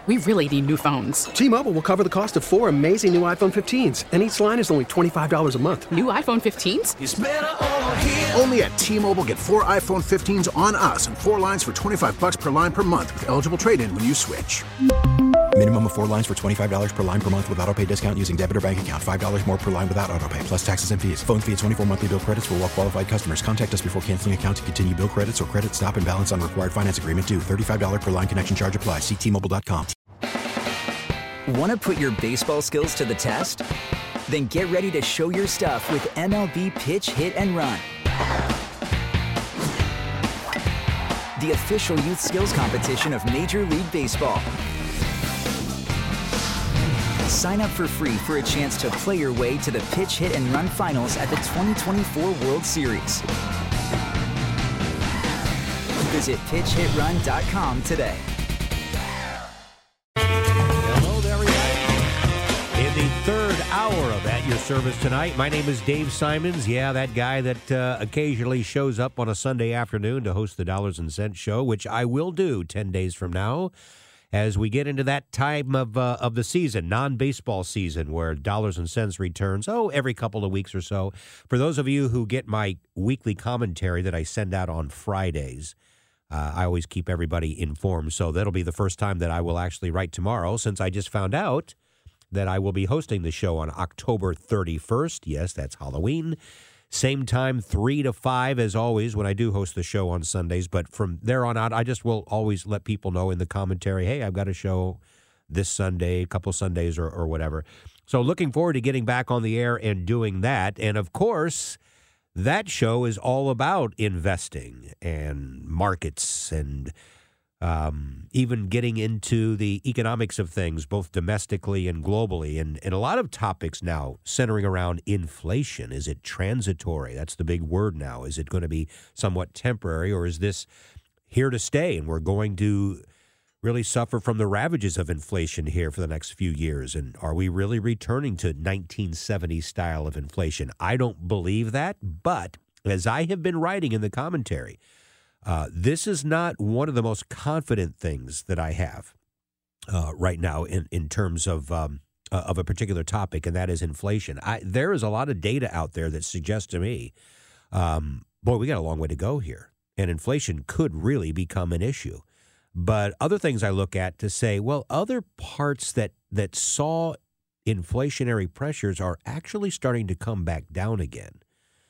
We really need new phones. T-Mobile will cover the cost of 4 amazing new iPhone 15s, and each line is only $25 a month. New iPhone 15s? It's better over here. Only at T-Mobile, get 4 iPhone 15s on us and 4 lines for $25 per line per month with eligible trade-in when you switch. Minimum of 4 lines for $25 per line per month with autopay discount using debit or bank account. $5 more per line without autopay, plus taxes and fees. Phone fee at 24 monthly bill credits for well-qualified customers. Contact us before canceling account to continue bill credits or credit stop and balance on required finance agreement due. $35 per line connection charge applies. See T-Mobile.com. Want to put your baseball skills to the test? Then get ready to show your stuff with MLB Pitch, Hit, and Run. The official youth skills competition of Major League Baseball. Sign up for free for a chance to play your way to the Pitch, Hit, and Run finals at the 2024 World Series. Visit pitchhitrun.com today. Hello there, everybody. In the third hour of At Your Service tonight, my name is Dave Simons. Yeah, that guy that occasionally shows up on a Sunday afternoon to host the Dollars and Cents Show, which I will do 10 days from now, as we get into that time of the season, non-baseball season, where Dollars and Cents returns, every couple of weeks or so. For those of you who get my weekly commentary that I send out on Fridays, I always keep everybody informed. So that'll be the first time that I will actually write tomorrow, since I just found out that I will be hosting the show on October 31st. Yes, that's Halloween. Same time, 3 to 5, as always, when I do host the show on Sundays. But from there on out, I just will always let people know in the commentary, hey, I've got a show this Sunday, a couple Sundays or whatever. So looking forward to getting back on the air and doing that. And, of course, that show is all about investing and markets and even getting into the economics of things, both domestically and globally, and a lot of topics now centering around inflation. Is it transitory? That's the big word now. Is it going to be somewhat temporary, or is this here to stay, and we're going to really suffer from the ravages of inflation here for the next few years? And are we really returning to 1970s style of inflation? I don't believe that, but as I have been writing in the commentary, this is not one of the most confident things that I have right now in terms of a particular topic, and that is inflation. There is a lot of data out there that suggests to me, we got a long way to go here, and inflation could really become an issue. But other things I look at to say, well, other parts that saw inflationary pressures are actually starting to come back down again.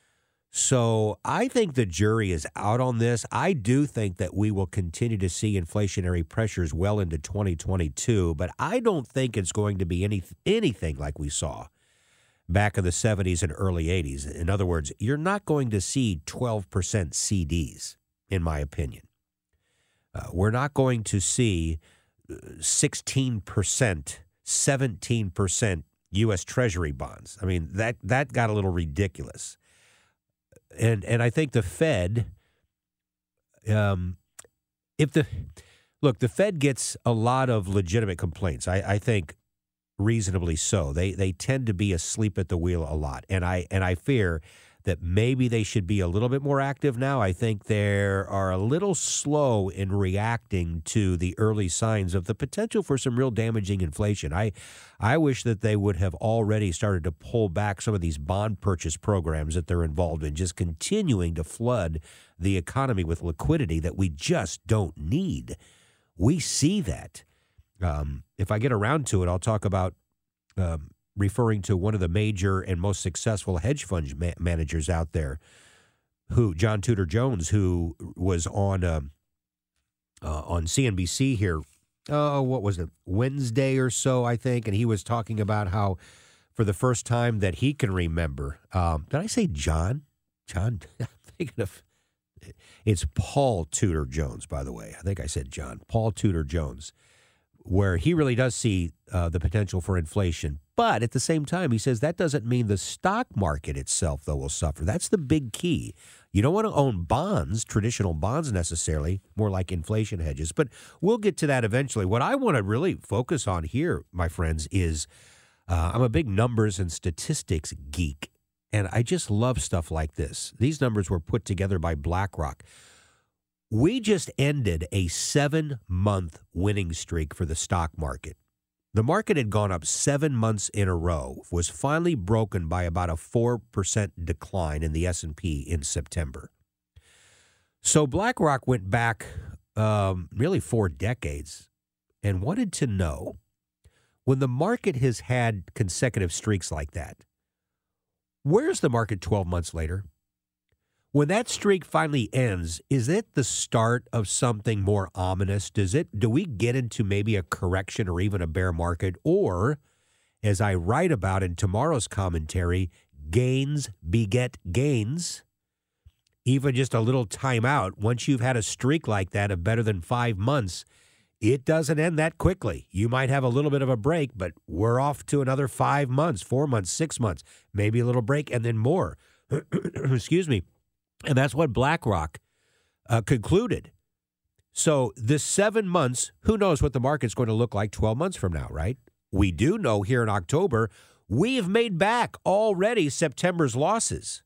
So I think the jury is out on this. I do think that we will continue to see inflationary pressures well into 2022, but I don't think it's going to be anything like we saw back in the 70s and early 80s. In other words, you're not going to see 12% CDs, in my opinion. We're not going to see 16%, 17% U.S. Treasury bonds. I mean, that got a little ridiculous. And I think the Fed, the Fed gets a lot of legitimate complaints. I think reasonably so. They tend to be asleep at the wheel a lot, and I fear that maybe they should be a little bit more active now. I think they are a little slow in reacting to the early signs of the potential for some real damaging inflation. I wish that they would have already started to pull back some of these bond purchase programs that they're involved in, just continuing to flood the economy with liquidity that we just don't need. We see that. If I get around to it, I'll talk about referring to one of the major and most successful hedge fund managers out there, John Tudor Jones, who was on CNBC here, what was it, Wednesday or so, I think, and he was talking about how for the first time that he can remember, did I say John? I'm thinking of, it's Paul Tudor Jones, by the way. I think I said John. Paul Tudor Jones, where he really does see the potential for inflation. But at the same time, he says that doesn't mean the stock market itself, though, will suffer. That's the big key. You don't want to own bonds, traditional bonds necessarily, more like inflation hedges. But we'll get to that eventually. What I want to really focus on here, my friends, is I'm a big numbers and statistics geek, and I just love stuff like this. These numbers were put together by BlackRock. We just ended a 7-month winning streak for the stock market. The market had gone up 7 months in a row, was finally broken by about a 4% decline in the S&P in September. So BlackRock went back really 4 decades and wanted to know, when the market has had consecutive streaks like that, where's the market 12 months later? When that streak finally ends, is it the start of something more ominous? Do we get into maybe a correction or even a bear market? Or, as I write about in tomorrow's commentary, gains beget gains. Even just a little timeout, once you've had a streak like that of better than 5 months, it doesn't end that quickly. You might have a little bit of a break, but we're off to another 5 months, 4 months, 6 months, maybe a little break, and then more. Excuse me. And that's what BlackRock concluded. So this 7 months, who knows what the market's going to look like 12 months from now, right? We do know here in October, we have made back already September's losses.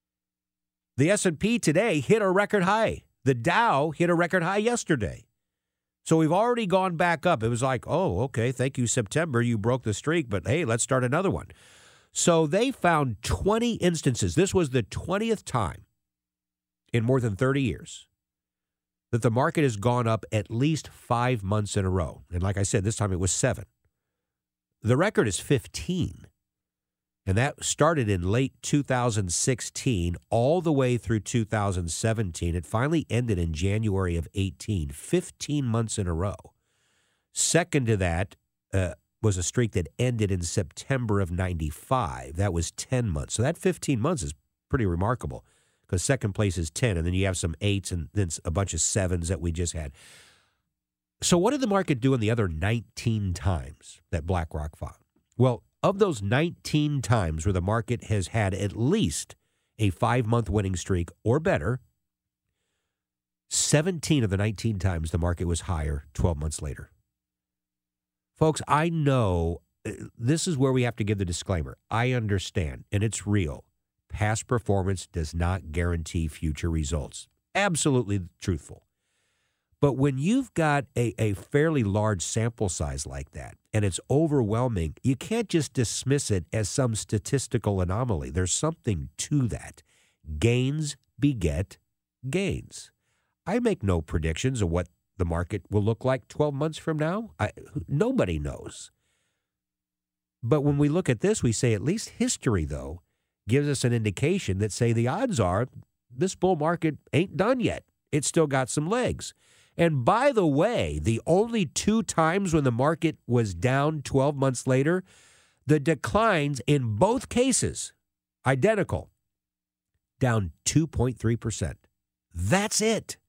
The S&P today hit a record high. The Dow hit a record high yesterday. So we've already gone back up. It was like, oh, okay, thank you, September. You broke the streak, but hey, let's start another one. So they found 20 instances. This was the 20th time in more than 30 years that the market has gone up at least 5 months in a row. And like I said, this time it was 7. The record is 15. And that started in late 2016 all the way through 2017. It finally ended in January of 18, 15 months in a row. Second to that was a streak that ended in September of 95. That was 10 months. So that 15 months is pretty remarkable, because second place is 10, and then you have some 8s and then a bunch of 7s that we just had. So what did the market do in the other 19 times that BlackRock found? Well, of those 19 times where the market has had at least a 5-month winning streak or better, 17 of the 19 times the market was higher 12 months later. Folks, I know this is where we have to give the disclaimer. I understand, and it's real. Past performance does not guarantee future results. Absolutely truthful. But when you've got a fairly large sample size like that, and it's overwhelming, you can't just dismiss it as some statistical anomaly. There's something to that. Gains beget gains. I make no predictions of what the market will look like 12 months from now. Nobody knows. But when we look at this, we say at least history, though, gives us an indication that, say, the odds are this bull market ain't done yet. It's still got some legs. And by the way, the only 2 times when the market was down 12 months later, the declines in both cases, identical, down 2.3%. That's it.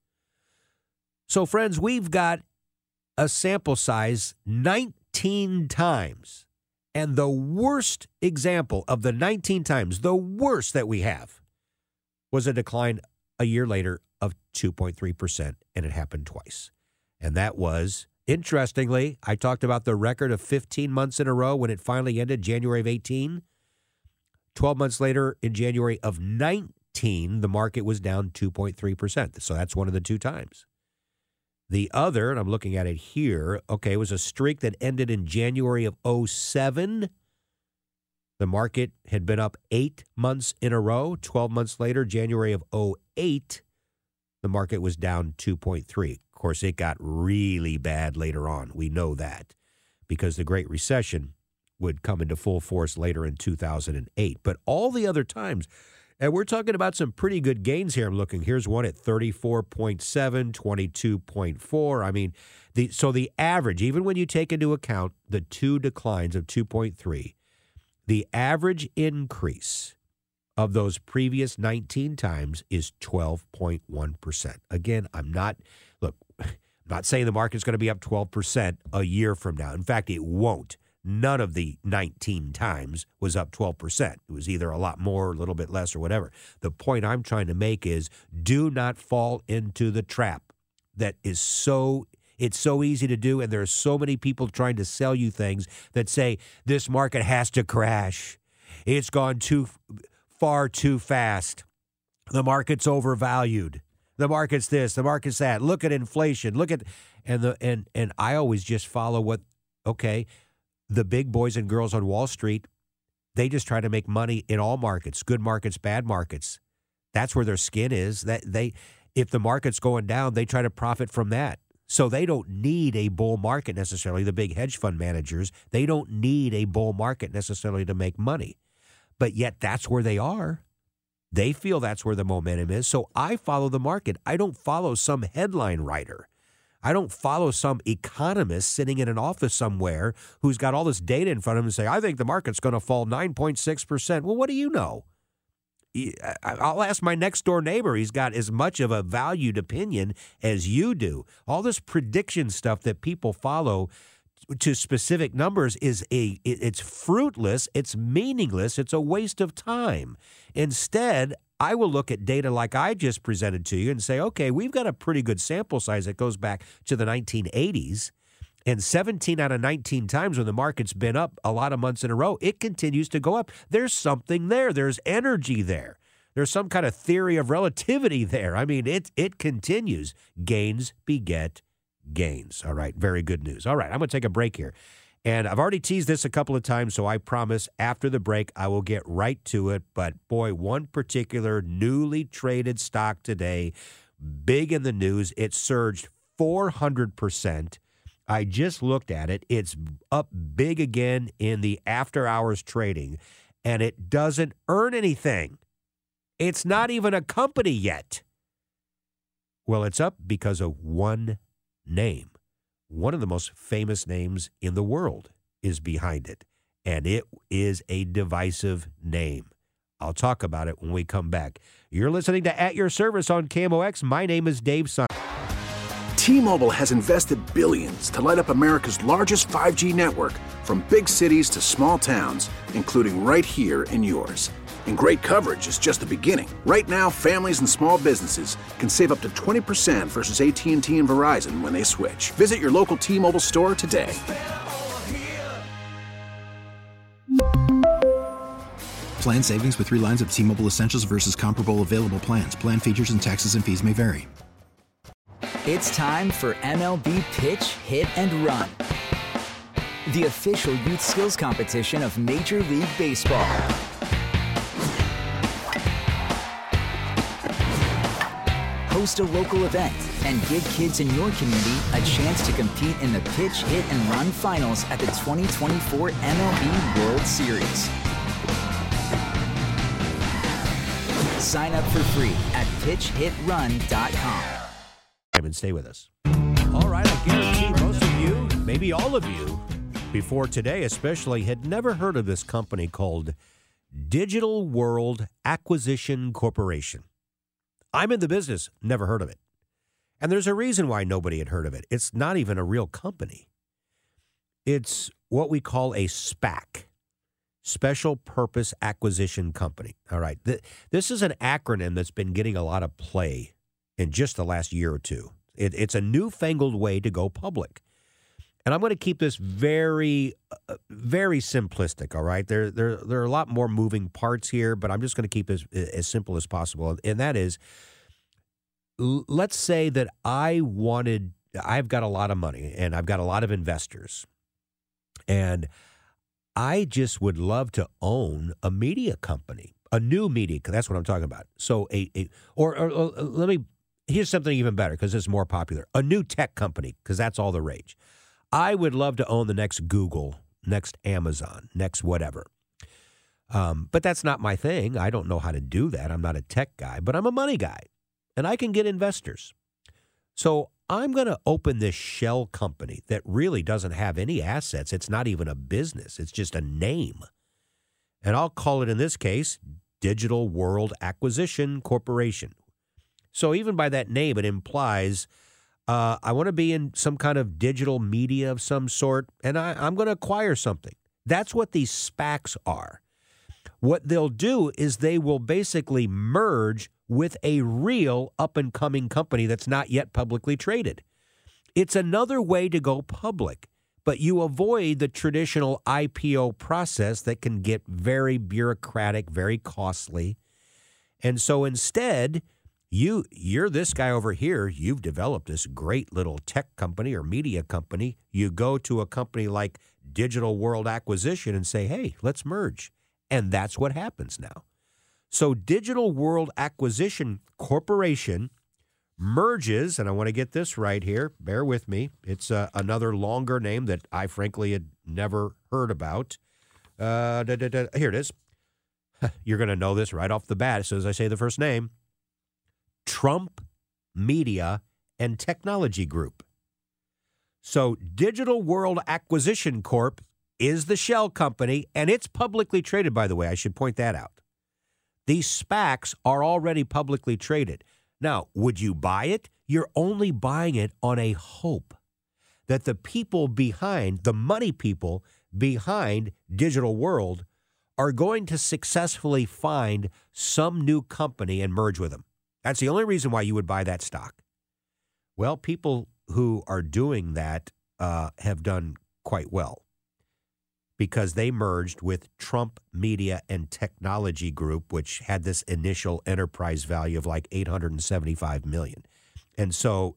So, friends, we've got a sample size 19 times. And the worst example of the 19 times, the worst that we have, was a decline a year later of 2.3%, and it happened twice. And that was, interestingly, I talked about the record of 15 months in a row when it finally ended, January of 18. 12 months later, in January of 19, the market was down 2.3%. So that's one of the 2 times. The other, and I'm looking at it here, okay, was a streak that ended in January of 07. The market had been up 8 months in a row. 12 months later, January of 08, the market was down 2.3. Of course, it got really bad later on. We know that because the Great Recession would come into full force later in 2008. But all the other times, and we're talking about some pretty good gains here. I'm looking. Here's one at 34.7, 22.4. I mean, so the average, even when you take into account the 2 declines of 2.3, the average increase of those previous 19 times is 12.1%. Again, I'm not saying the market's going to be up 12% a year from now. In fact, it won't. None of the 19 times was up 12%. It was either a lot more, a little bit less, or whatever. The point I'm trying to make is do not fall into the trap that is it's so easy to do, and there are so many people trying to sell you things that say this market has to crash. It's gone too far too fast. The market's overvalued. The market's this, the market's that. Look at inflation. Look at and I always just follow the big boys and girls on Wall Street, they just try to make money in all markets, good markets, bad markets. That's where their skin is. If the market's going down, they try to profit from that. So they don't need a bull market necessarily. The big hedge fund managers, they don't need a bull market necessarily to make money. But yet that's where they are. They feel that's where the momentum is. So I follow the market. I don't follow some headline writer. I don't follow some economist sitting in an office somewhere who's got all this data in front of him and say, I think the market's going to fall 9.6%. Well, what do you know? I'll ask my next door neighbor. He's got as much of a valued opinion as you do. All this prediction stuff that people follow to specific numbers it's fruitless, it's meaningless, it's a waste of time. Instead, I will look at data like I just presented to you and say, okay, we've got a pretty good sample size that goes back to the 1980s. And 17 out of 19 times when the market's been up a lot of months in a row, it continues to go up. There's something there. There's energy there. There's some kind of theory of relativity there. I mean, it continues. Gains beget gains. All right, very good news. All right, I'm going to take a break here. And I've already teased this a couple of times, so I promise after the break I will get right to it. But boy, one particular newly traded stock today, big in the news, it surged 400%. I just looked at it. It's up big again in the after-hours trading, and it doesn't earn anything. It's not even a company yet. Well, it's up because of one name. One of the most famous names in the world is behind it, and it is a divisive name. I'll talk about it when we come back. You're listening to At Your Service on KMOX. My name is Dave Simon. T-Mobile has invested billions to light up America's largest 5G network, from big cities to small towns, including right here in yours. And great coverage is just the beginning. Right now, families and small businesses can save up to 20% versus AT&T and Verizon when they switch. Visit your local T-Mobile store today. Plan savings with 3 lines of T-Mobile Essentials versus comparable available plans. Plan features and taxes and fees may vary. It's time for MLB Pitch, Hit, and Run, the official youth skills competition of Major League Baseball. Host a local event and give kids in your community a chance to compete in the Pitch, Hit, and Run finals at the 2024 MLB World Series. Sign up for free at pitchhitrun.com. And stay with us. All right, I guarantee most of you, maybe all of you, before today especially, had never heard of this company called Digital World Acquisition Corporation. I'm in the business, never heard of it. And there's a reason why nobody had heard of it. It's not even a real company. It's what we call a SPAC, Special Purpose Acquisition Company. All right, this is an acronym that's been getting a lot of play in just the last year or two. It's a newfangled way to go public. And I'm going to keep this very, very simplistic, all right? There are a lot more moving parts here, but I'm just going to keep it as simple as possible. And that is, let's say that I've got a lot of money and I've got a lot of investors. And I just would love to own a media company, a new media. That's what I'm talking about. So here's something even better because it's more popular. A new tech company, because that's all the rage. I would love to own the next Google, next Amazon, next whatever. But that's not my thing. I don't know how to do that. I'm not a tech guy, but I'm a money guy, and I can get investors. So I'm going to open this shell company that really doesn't have any assets. It's not even a business. It's just a name. And I'll call it, in this case, Digital World Acquisition Corporation. So even by that name, it implies I want to be in some kind of digital media of some sort, and I'm going to acquire something. That's what these SPACs are. What they'll do is they will basically merge with a real up-and-coming company that's not yet publicly traded. It's another way to go public, but you avoid the traditional IPO process that can get very bureaucratic, very costly. And so instead, You're this guy over here. You've developed this great little tech company or media company. You go to a company like Digital World Acquisition and say, hey, let's merge. And that's what happens now. So Digital World Acquisition Corporation merges, and I want to get this right here. Bear with me. It's another longer name that I frankly had never heard about. Here it is. You're going to know this right off the bat as soon as I say the first name. Trump Media and Technology Group. So Digital World Acquisition Corp is the shell company, and it's publicly traded, by the way. I should point that out. These SPACs are already publicly traded. Now, would you buy it? You're only buying it on a hope that the people behind, the money people behind Digital World, are going to successfully find some new company and merge with them. That's the only reason why you would buy that stock. Well, people who are doing that have done quite well because they merged with Trump Media and Technology Group, which had this initial enterprise value of like $875 million. And so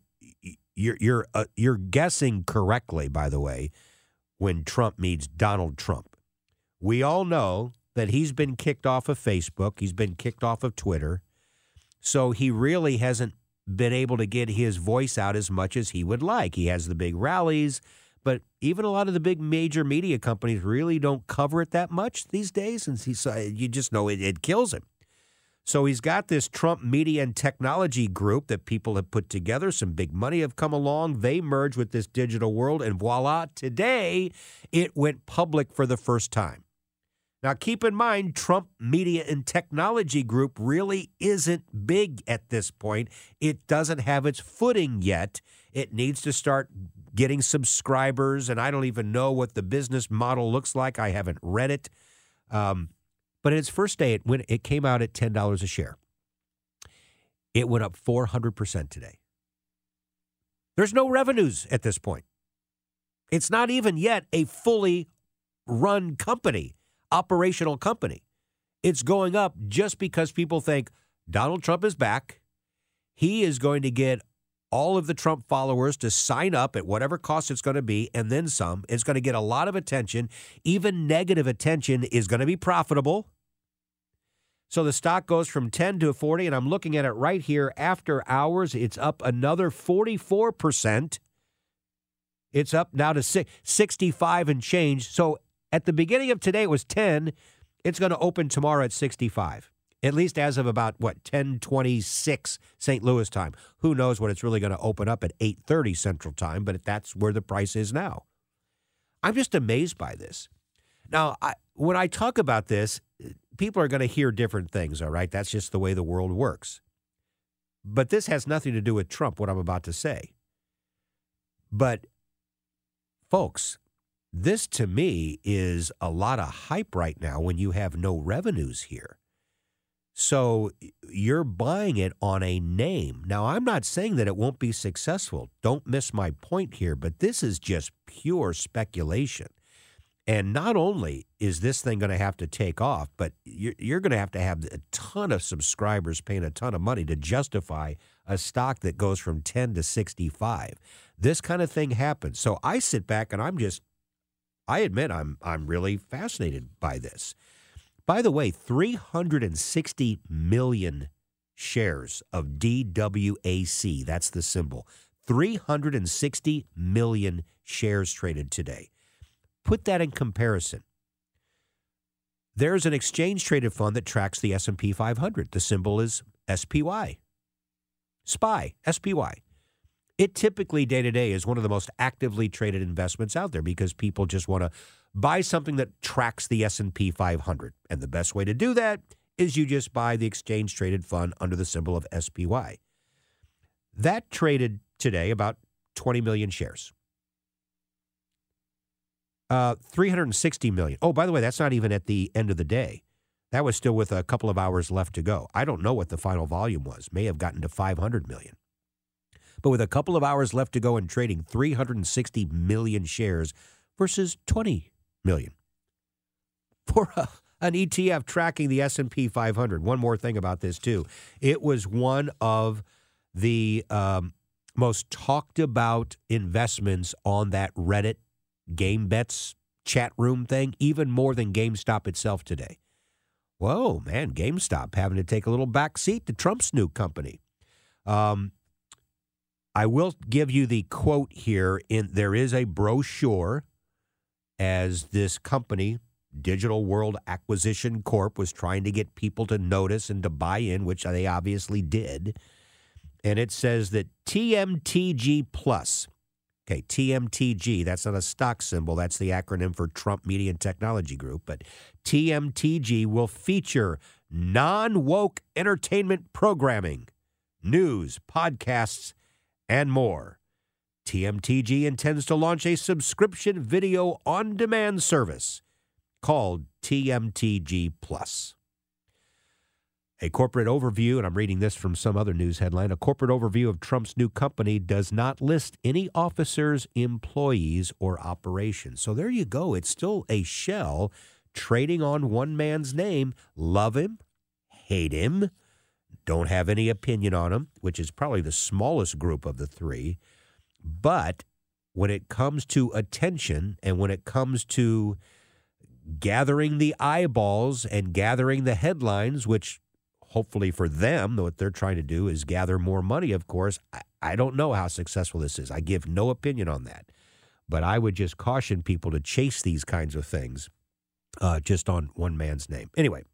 you're guessing correctly, by the way, when Trump meets Donald Trump. We all know that he's been kicked off of Facebook. He's been kicked off of Twitter. So he really hasn't been able to get his voice out as much as he would like. He has the big rallies, but even a lot of the big major media companies really don't cover it that much these days. And you just know it kills him. So he's got this Trump Media and Technology Group that people have put together. Some big money have come along. They merge with this Digital World, and voila, today it went public for the first time. Now, keep in mind, Trump Media and Technology Group really isn't big at this point. It doesn't have its footing yet. It needs to start getting subscribers, and I don't even know what the business model looks like. I haven't read it. But in its first day, it came out at $10 a share. It went up 400% today. There's no revenues at this point. It's not even yet a fully run company. Operational company. It's going up just because people think Donald Trump is back. He is going to get all of the Trump followers to sign up at whatever cost it's going to be, and then some. It's going to get a lot of attention. Even negative attention is going to be profitable. So the stock goes from 10 to 40, and I'm looking at it right here. After hours, it's up another 44%. It's up now to 65 and change. So at the beginning of today, it was 10. It's going to open tomorrow at 65, at least as of about, 10:26 St. Louis time. Who knows what it's really going to open up at 8:30 Central time, but that's where the price is now. I'm just amazed by this. Now, when I talk about this, people are going to hear different things, all right? That's just the way the world works. But this has nothing to do with Trump, what I'm about to say. But, folks, this, to me, is a lot of hype right now when you have no revenues here. So you're buying it on a name. Now, I'm not saying that it won't be successful. Don't miss my point here, but this is just pure speculation. And not only is this thing going to have to take off, but you're going to have a ton of subscribers paying a ton of money to justify a stock that goes from 10 to 65. This kind of thing happens. So I sit back and I admit I'm really fascinated by this. By the way, 360 million shares of DWAC, that's the symbol, 360 million shares traded today. Put that in comparison. There's an exchange-traded fund that tracks the S&P 500. The symbol is SPY. SPY, SPY. It typically day-to-day is one of the most actively traded investments out there because people just want to buy something that tracks the S&P 500. And the best way to do that is you just buy the exchange-traded fund under the symbol of SPY. That traded today about 20 million shares. 360 million. Oh, by the way, that's not even at the end of the day. That was still with a couple of hours left to go. I don't know what the final volume was. May have gotten to 500 million. But with a couple of hours left to go and trading 360 million shares versus 20 million. For an ETF tracking the S&P 500. One more thing about this, too. It was one of the most talked about investments on that Reddit Game Bets chat room thing, even more than GameStop itself today. Whoa, man, GameStop having to take a little back seat to Trump's new company. I will give you the quote here. There is a brochure as this company, Digital World Acquisition Corp, was trying to get people to notice and to buy in, which they obviously did. And it says that TMTG Plus, okay, TMTG, that's not a stock symbol. That's the acronym for Trump Media and Technology Group. But TMTG will feature non-woke entertainment programming, news, podcasts, and more. TMTG intends to launch a subscription video on-demand service called TMTG Plus. A corporate overview, and I'm reading this from some other news headline, a corporate overview of Trump's new company does not list any officers, employees, or operations. So there you go. It's still a shell trading on one man's name. Love him, hate him, don't have any opinion on him, which is probably the smallest group of the three. But when it comes to attention and when it comes to gathering the eyeballs and gathering the headlines, which hopefully for them, what they're trying to do is gather more money, of course. I don't know how successful this is. I give no opinion on that. But I would just caution people to chase these kinds of things just on one man's name. Anyway,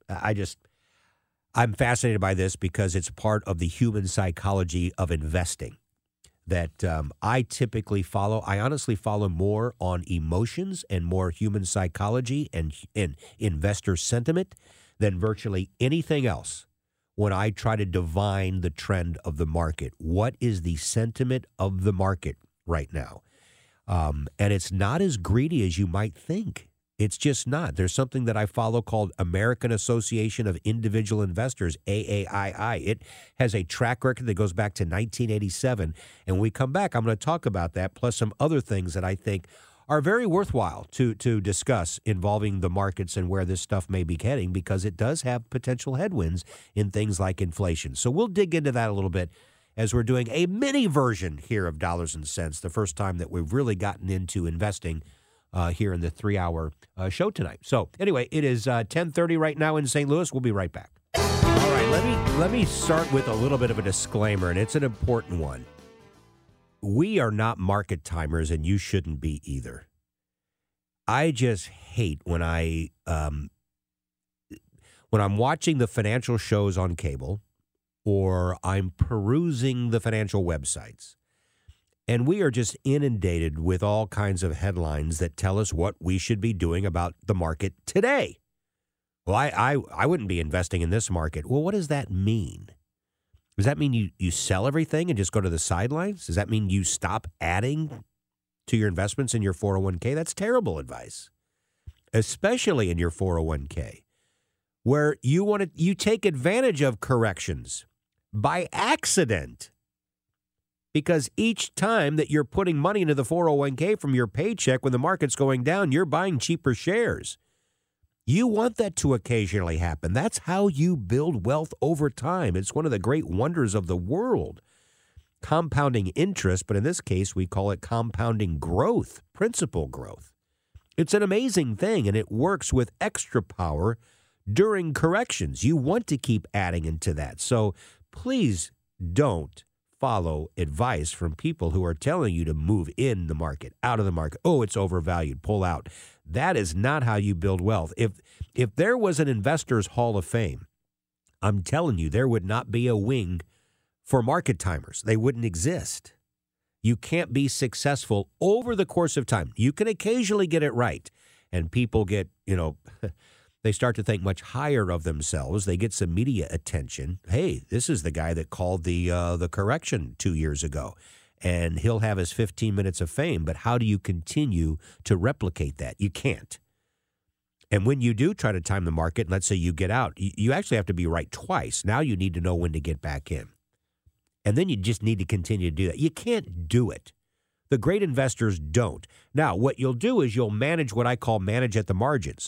I'm fascinated by this because it's part of the human psychology of investing that I typically follow. I honestly follow more on emotions and more human psychology and investor sentiment than virtually anything else. When I try to divine the trend of the market, what is the sentiment of the market right now? And it's not as greedy as you might think. It's just not. There's something that I follow called American Association of Individual Investors, AAII. It has a track record that goes back to 1987. And when we come back, I'm going to talk about that, plus some other things that I think are very worthwhile to discuss involving the markets and where this stuff may be heading, because it does have potential headwinds in things like inflation. So we'll dig into that a little bit as we're doing a mini version here of Dollars and Cents, the first time that we've really gotten into investing here in the 3-hour show tonight. So anyway, it is 10:30 right now in St. Louis. We'll be right back. All right, let me start with a little bit of a disclaimer, and it's an important one. We are not market timers, and you shouldn't be either. I just hate when I'm watching the financial shows on cable or I'm perusing the financial websites, and we are just inundated with all kinds of headlines that tell us what we should be doing about the market today. Well, I wouldn't be investing in this market. Well, what does that mean? Does that mean you sell everything and just go to the sidelines? Does that mean you stop adding to your investments in your 401k? That's terrible advice, especially in your 401k, where you take advantage of corrections by accident. Because each time that you're putting money into the 401k from your paycheck when the market's going down, you're buying cheaper shares. You want that to occasionally happen. That's how you build wealth over time. It's one of the great wonders of the world. Compounding interest, but in this case, we call it compounding growth, principal growth. It's an amazing thing, and it works with extra power during corrections. You want to keep adding into that. So please don't follow advice from people who are telling you to move in the market, out of the market. Oh, it's overvalued, pull out. That is not how you build wealth. If there was an Investors Hall of Fame, I'm telling you, there would not be a wing for market timers. They wouldn't exist. You can't be successful over the course of time. You can occasionally get it right, and people get, they start to think much higher of themselves. They get some media attention. Hey, this is the guy that called the correction 2 years ago, and he'll have his 15 minutes of fame. But how do you continue to replicate that? You can't. And when you do try to time the market, and let's say you get out, you actually have to be right twice. Now you need to know when to get back in. And then you just need to continue to do that. You can't do it. The great investors don't. Now, what you'll do is you'll manage what I call manage at the margins.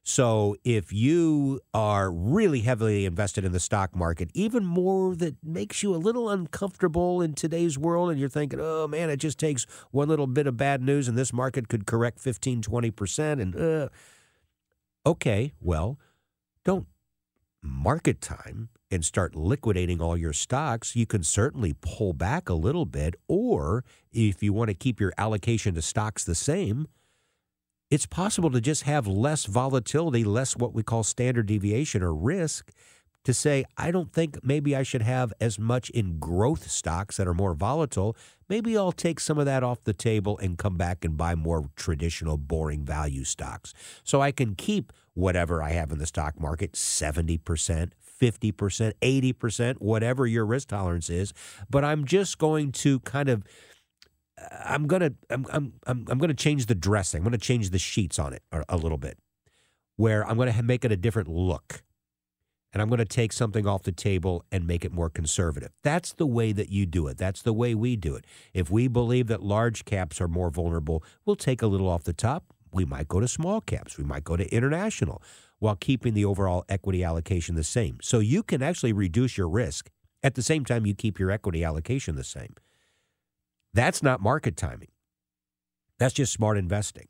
So if you are really heavily invested in the stock market, even more that makes you a little uncomfortable in today's world, and you're thinking, oh, man, it just takes one little bit of bad news and this market could correct 15, 20%. And okay, well, don't market time and start liquidating all your stocks. You can certainly pull back a little bit, or if you want to keep your allocation to stocks the same, it's possible to just have less volatility, less what we call standard deviation or risk, to say, I don't think maybe I should have as much in growth stocks that are more volatile. Maybe I'll take some of that off the table and come back and buy more traditional, boring value stocks. So I can keep whatever I have in the stock market, 70%, 50%, 80%, whatever your risk tolerance is. But I'm just going to kind of I'm gonna change the dressing. I'm gonna change the sheets on it a little bit, where I'm gonna make it a different look, and I'm gonna take something off the table and make it more conservative. That's the way that you do it. That's the way we do it. If we believe that large caps are more vulnerable, we'll take a little off the top. We might go to small caps. We might go to international, while keeping the overall equity allocation the same. So you can actually reduce your risk at the same time you keep your equity allocation the same. That's not market timing. That's just smart investing.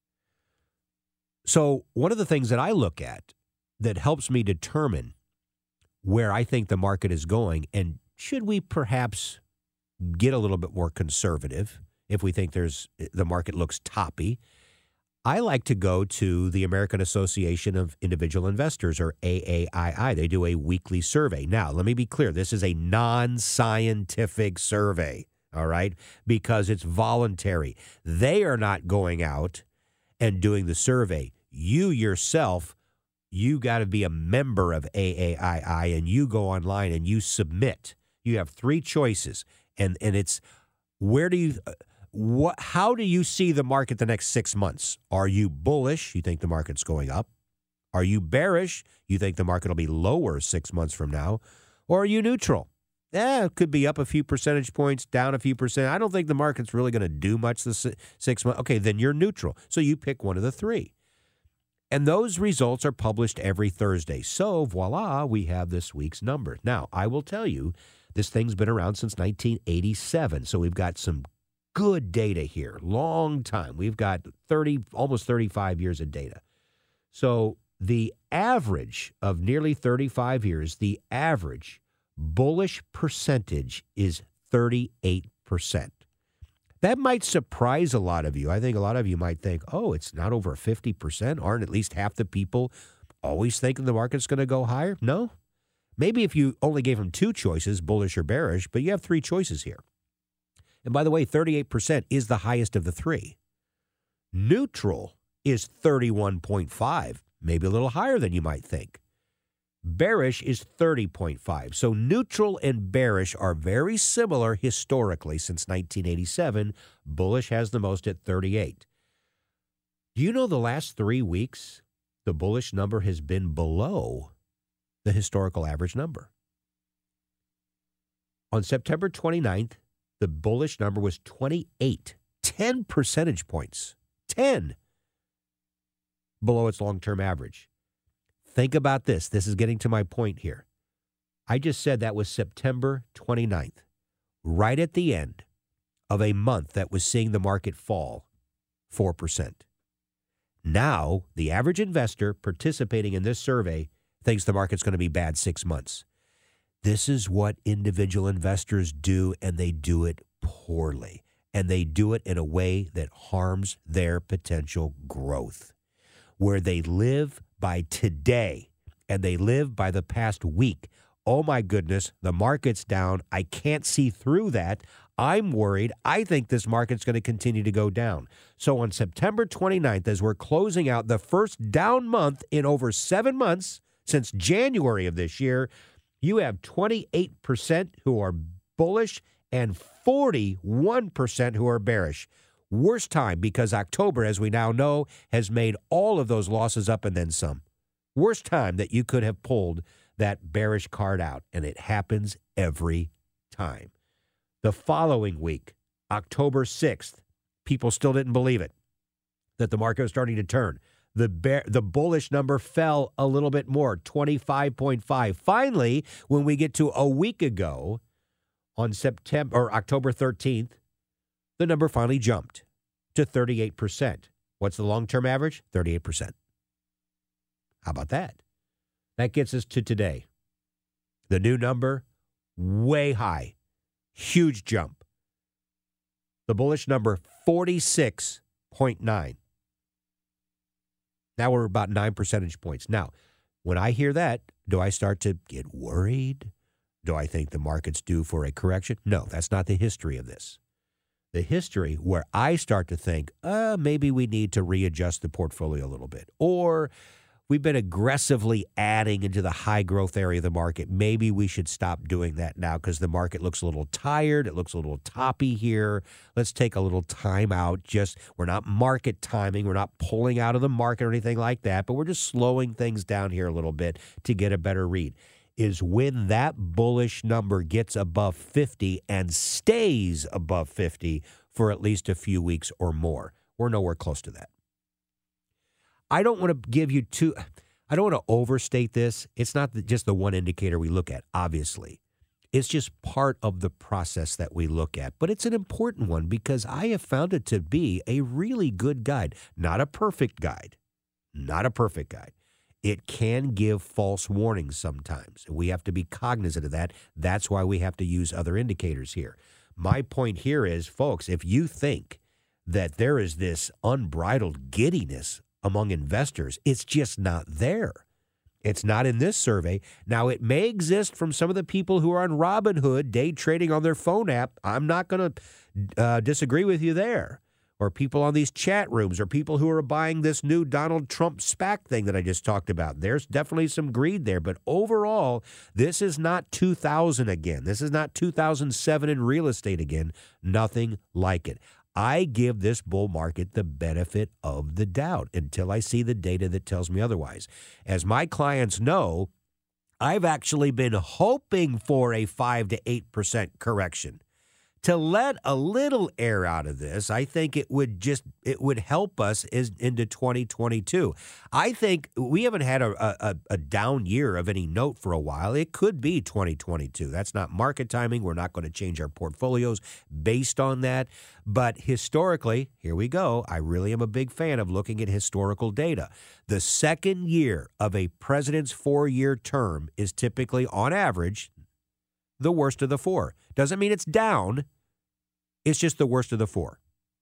So one of the things that I look at that helps me determine where I think the market is going, and should we perhaps get a little bit more conservative if we think the market looks toppy, I like to go to the American Association of Individual Investors, or AAII. They do a weekly survey. Now, let me be clear. This is a non-scientific survey. All right, because it's voluntary. They are not going out and doing the survey. You yourself, you got to be a member of AAII, and you go online and you submit. You have three choices, and it's how do you see the market the next 6 months? Are you bullish? You think the market's going up? Are you bearish? You think the market will be lower 6 months from now? Or are you neutral? It could be up a few percentage points, down a few percent. I don't think the market's really going to do much this 6 months. Okay, then you're neutral. So you pick one of the three. And those results are published every Thursday. So voila, we have this week's number. Now, I will tell you, this thing's been around since 1987. So we've got some good data here. Long time. We've got almost 35 years of data. So the average of nearly 35 years, the average bullish percentage is 38%. That might surprise a lot of you. I think a lot of you might think, oh, it's not over 50%. Aren't at least half the people always thinking the market's going to go higher? No. Maybe if you only gave them two choices, bullish or bearish, but you have three choices here. And by the way, 38% is the highest of the three. Neutral is 31.5, maybe a little higher than you might think. Bearish is 30.5. So neutral and bearish are very similar historically since 1987. Bullish has the most at 38. Do you know the last 3 weeks, the bullish number has been below the historical average number? On September 29th, the bullish number was 28, 10 percentage points, 10 below its long-term average. Think about this. This is getting to my point here. I just said that was September 29th, right at the end of a month that was seeing the market fall 4%. Now, the average investor participating in this survey thinks the market's going to be bad 6 months. This is what individual investors do, and they do it poorly. And they do it in a way that harms their potential growth, where they live by today and they live by the past week. Oh my goodness, the market's down. I can't see through that. I'm worried. I think this market's going to continue to go down. So on September 29th, as we're closing out the first down month in over 7 months since January of this year, you have 28% who are bullish and 41% who are bearish. Worst time, because October, as we now know, has made all of those losses up and then some. Worst time that you could have pulled that bearish card out, and it happens every time. The following week, October 6th, people still didn't believe it, that the market was starting to turn. The bullish number fell a little bit more, 25.5. Finally, when we get to a week ago on October 13th, the number finally jumped to 38%. What's the long-term average? 38%. How about that? That gets us to today. The new number, way high. Huge jump. The bullish number, 46.9. Now we're about 9 percentage points. Now, when I hear that, do I start to get worried? Do I think the market's due for a correction? No, that's not the history of this. The history where I start to think, maybe we need to readjust the portfolio a little bit. Or we've been aggressively adding into the high growth area of the market. Maybe we should stop doing that now because the market looks a little tired. It looks a little toppy here. Let's take a little time out. We're not market timing. We're not pulling out of the market or anything like that, but we're just slowing things down here a little bit to get a better read. Is when that bullish number gets above 50 and stays above 50 for at least a few weeks or more. We're nowhere close to that. I don't want to overstate this. It's not just the one indicator we look at, obviously. It's just part of the process that we look at. But it's an important one because I have found it to be a really good guide. Not a perfect guide. Not a perfect guide. It can give false warnings sometimes. We have to be cognizant of that. That's why we have to use other indicators here. My point here is, folks, if you think that there is this unbridled giddiness among investors, it's just not there. It's not in this survey. Now, it may exist from some of the people who are on Robinhood day trading on their phone app. I'm not going to disagree with you there. Or people on these chat rooms, or people who are buying this new Donald Trump SPAC thing that I just talked about. There's definitely some greed there. But overall, this is not 2000 again. This is not 2007 in real estate again. Nothing like it. I give this bull market the benefit of the doubt until I see the data that tells me otherwise. As my clients know, I've actually been hoping for a 5 to 8% correction. To let a little air out of this, I think it would help us into 2022. I think we haven't had a down year of any note for a while. It could be 2022. That's not market timing. We're not going to change our portfolios based on that. But historically, here we go. I really am a big fan of looking at historical data. The second year of a president's 4-year term is typically, on average, the worst of the 4. Doesn't mean it's down. It's just the worst of the 4.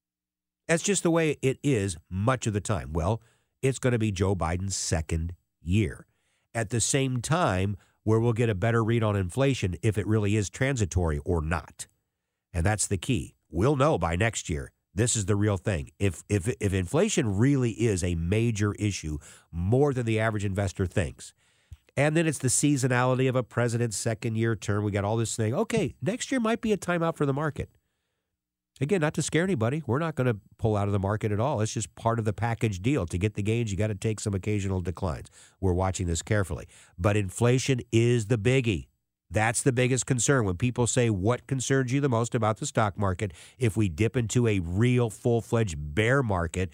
That's just the way it is much of the time. Well, it's going to be Joe Biden's second year. At the same time, where we'll get a better read on inflation if it really is transitory or not. And that's the key. We'll know by next year. This is the real thing. If inflation really is a major issue, more than the average investor thinks, and then it's the seasonality of a president's second-year term. We got all this thing. Okay, next year might be a timeout for the market. Again, not to scare anybody. We're not going to pull out of the market at all. It's just part of the package deal. To get the gains, you got to take some occasional declines. We're watching this carefully. But inflation is the biggie. That's the biggest concern. When people say, what concerns you the most about the stock market? If we dip into a real full-fledged bear market,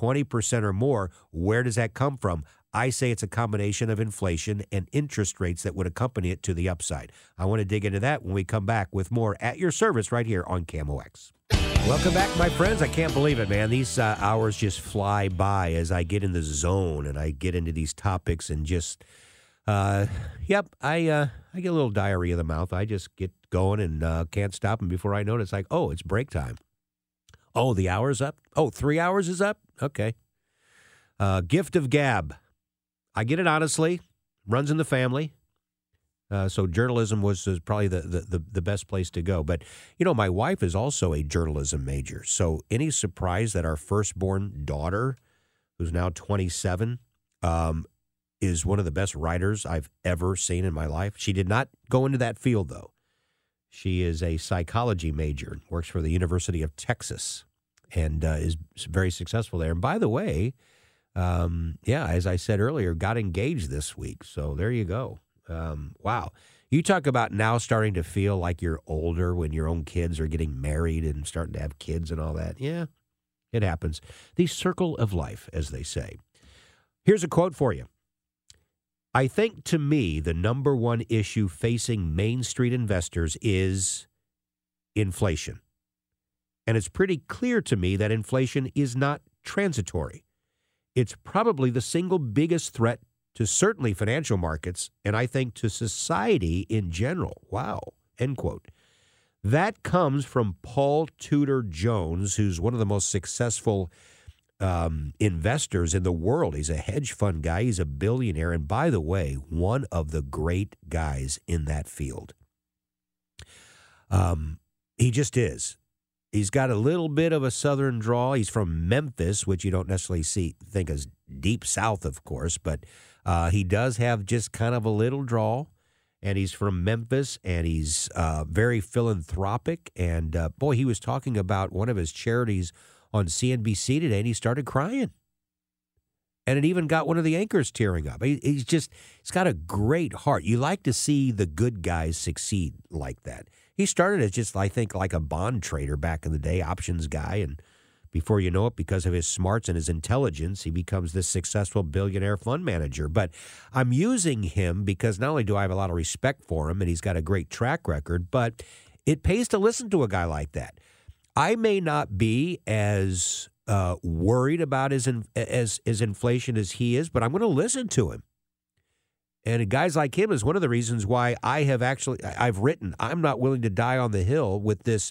20% or more, where does that come from? I say it's a combination of inflation and interest rates that would accompany it to the upside. I want to dig into that when we come back with more at your service right here on KMOX. Welcome back, my friends. I can't believe it, man. These hours just fly by as I get in the zone and I get into these topics and just, I get a little diarrhea of the mouth. I just get going and can't stop. And before I know it, it's like, oh, it's break time. Oh, the hour's up? Oh, 3 hours is up? Okay. Gift of gab. I get it honestly. Runs in the family. So journalism was probably the best place to go. But, you know, my wife is also a journalism major. So any surprise that our firstborn daughter, who's now 27, is one of the best writers I've ever seen in my life. She did not go into that field, though. She is a psychology major, works for the University of Texas, and is very successful there. And by the way, as I said earlier, got engaged this week. So there you go. Wow. You talk about now starting to feel like you're older when your own kids are getting married and starting to have kids and all that. Yeah, it happens. The circle of life, as they say. Here's a quote for you. I think, to me, the number one issue facing Main Street investors is inflation. And it's pretty clear to me that inflation is not transitory. It's probably the single biggest threat to certainly financial markets, and I think to society in general. Wow, end quote. That comes from Paul Tudor Jones, who's one of the most successful investors in the world. He's a hedge fund guy. He's a billionaire. And by the way, one of the great guys in that field. He just is. He's got a little bit of a southern drawl. He's from Memphis, which you don't necessarily think as deep south, of course, but he does have just kind of a little drawl. And he's from Memphis, and he's very philanthropic. And boy, he was talking about one of his charities on CNBC today, and he started crying. And it even got one of the anchors tearing up. He's got a great heart. You like to see the good guys succeed like that. He started as just, I think, like a bond trader back in the day, options guy. And before you know it, because of his smarts and his intelligence, he becomes this successful billionaire fund manager. But I'm using him because not only do I have a lot of respect for him, and he's got a great track record, but it pays to listen to a guy like that. I may not be as worried about his inflation as he is, but I'm going to listen to him. And guys like him is one of the reasons why I've written, I'm not willing to die on the hill with this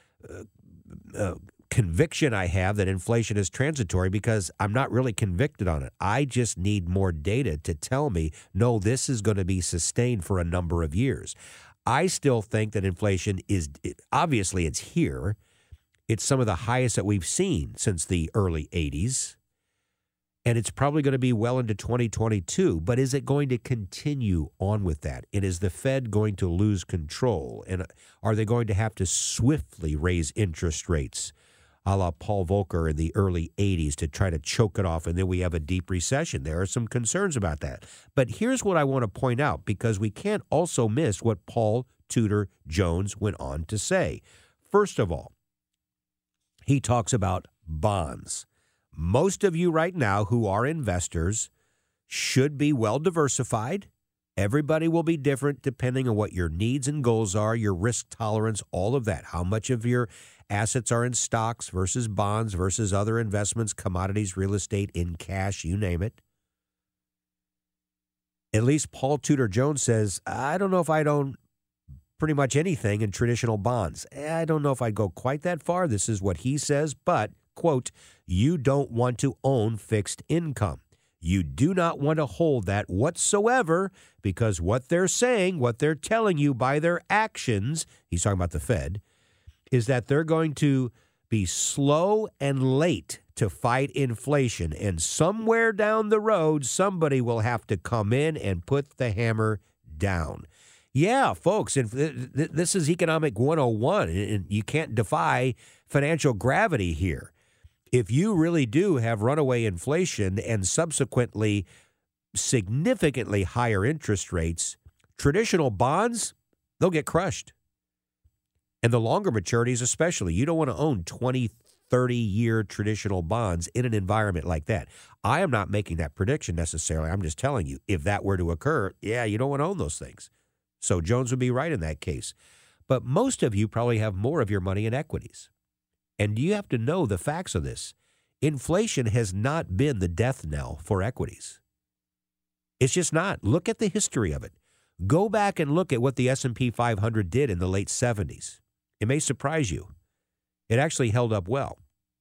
conviction I have that inflation is transitory, because I'm not really convicted on it. I just need more data to tell me, no, this is going to be sustained for a number of years. I still think that inflation obviously it's here. It's some of the highest that we've seen since the early 80s. And it's probably going to be well into 2022. But is it going to continue on with that? And is the Fed going to lose control? And are they going to have to swiftly raise interest rates, a la Paul Volcker in the early 80s, to try to choke it off? And then we have a deep recession. There are some concerns about that. But here's what I want to point out, because we can't also miss what Paul Tudor Jones went on to say. First of all, he talks about bonds. Most of you right now who are investors should be well diversified. Everybody will be different depending on what your needs and goals are, your risk tolerance, all of that. How much of your assets are in stocks versus bonds versus other investments, commodities, real estate, in cash, you name it. At least Paul Tudor Jones says, I don't know if I'd own pretty much anything in traditional bonds. I don't know if I'd go quite that far. This is what he says, but, quote, you don't want to own fixed income. You do not want to hold that whatsoever, because what they're saying, what they're telling you by their actions, he's talking about the Fed, is that they're going to be slow and late to fight inflation. And somewhere down the road, somebody will have to come in and put the hammer down. Yeah, folks, this is Economic 101, and you can't defy financial gravity here. If you really do have runaway inflation and subsequently significantly higher interest rates, traditional bonds, they'll get crushed. And the longer maturities especially. You don't want to own 20, 30-year traditional bonds in an environment like that. I am not making that prediction necessarily. I'm just telling you, if that were to occur, yeah, you don't want to own those things. So Jones would be right in that case. But most of you probably have more of your money in equities. And you have to know the facts of this. Inflation has not been the death knell for equities. It's just not. Look at the history of it. Go back and look at what the S&P 500 did in the late 70s. It may surprise you. It actually held up well.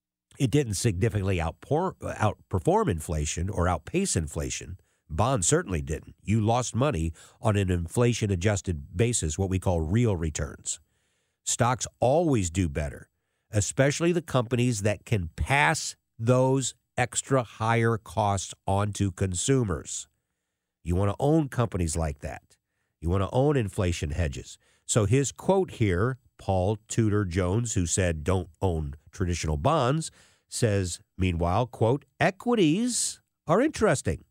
It didn't significantly outperform inflation or outpace inflation. Bonds certainly didn't. You lost money on an inflation-adjusted basis, what we call real returns. Stocks always do better, especially the companies that can pass those extra higher costs on to consumers. You want to own companies like that. You want to own inflation hedges. So his quote here, Paul Tudor Jones, who said don't own traditional bonds, says, meanwhile, quote, equities are interesting.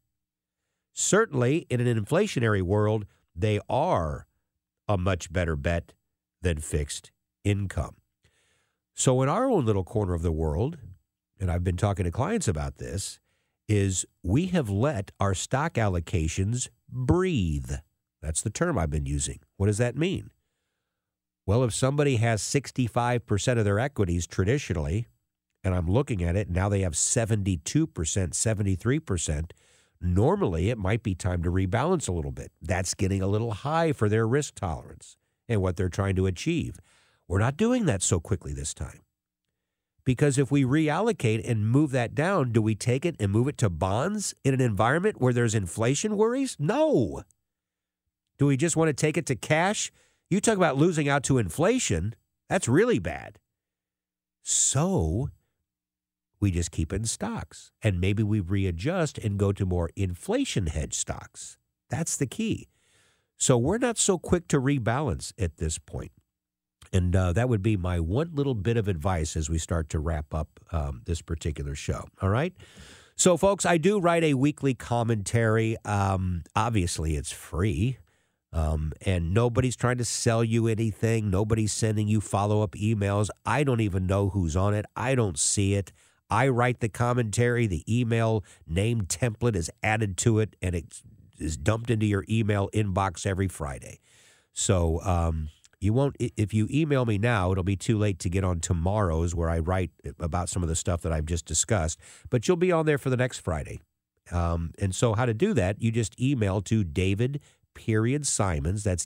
Certainly, in an inflationary world, they are a much better bet than fixed income. So in our own little corner of the world, and I've been talking to clients about this, is we have let our stock allocations breathe. That's the term I've been using. What does that mean? Well, if somebody has 65% of their equities traditionally, and I'm looking at it, now they have 72%, 73%, normally it might be time to rebalance a little bit. That's getting a little high for their risk tolerance and what they're trying to achieve. We're not doing that so quickly this time. Because if we reallocate and move that down, do we take it and move it to bonds in an environment where there's inflation worries? No. Do we just want to take it to cash? You talk about losing out to inflation. That's really bad. So we just keep it in stocks. And maybe we readjust and go to more inflation hedge stocks. That's the key. So we're not so quick to rebalance at this point. And that would be my one little bit of advice as we start to wrap up this particular show. All right? So, folks, I do write a weekly commentary. Obviously, it's free. And nobody's trying to sell you anything. Nobody's sending you follow-up emails. I don't even know who's on it. I don't see it. I write the commentary. The email name template is added to it, and it is dumped into your email inbox every Friday. So you won't. If you email me now, it'll be too late to get on tomorrow's where I write about some of the stuff that I've just discussed. But you'll be on there for the next Friday. And so how to do that, you just email to David.Simons, that's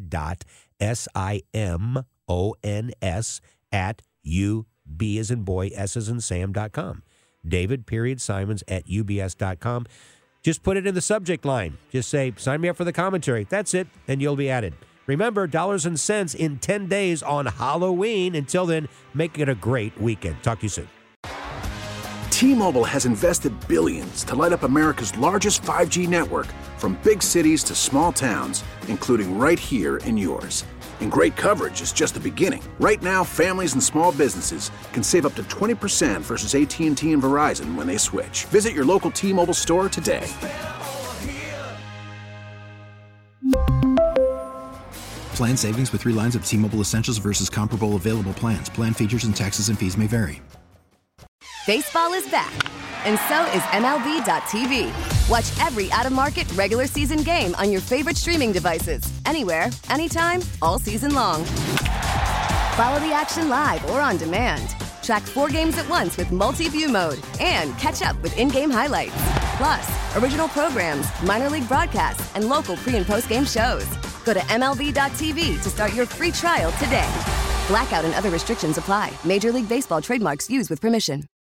David.Simons at UB as in boy, S as in Sam.com. David.Simons at UBS.com. Just put it in the subject line. Just say, sign me up for the commentary. That's it, and you'll be added. Remember, dollars and cents in 10 days on Halloween. Until then, make it a great weekend. Talk to you soon. T-Mobile has invested billions to light up America's largest 5G network, from big cities to small towns, including right here in yours. And great coverage is just the beginning. Right now, families and small businesses can save up to 20% versus AT&T and Verizon when they switch. Visit your local T-Mobile store today. Plan savings with 3 lines of T-Mobile Essentials versus comparable available plans. Plan features and taxes and fees may vary. Baseball is back, and so is MLB.tv. Watch every out-of-market regular season game on your favorite streaming devices, anywhere, anytime, all season long. Follow the action live or on demand. Track 4 games at once with multi-view mode and catch up with in-game highlights. Plus, original programs, minor league broadcasts, and local pre- and post-game shows. Go to MLB.tv to start your free trial today. Blackout and other restrictions apply. Major League Baseball trademarks used with permission.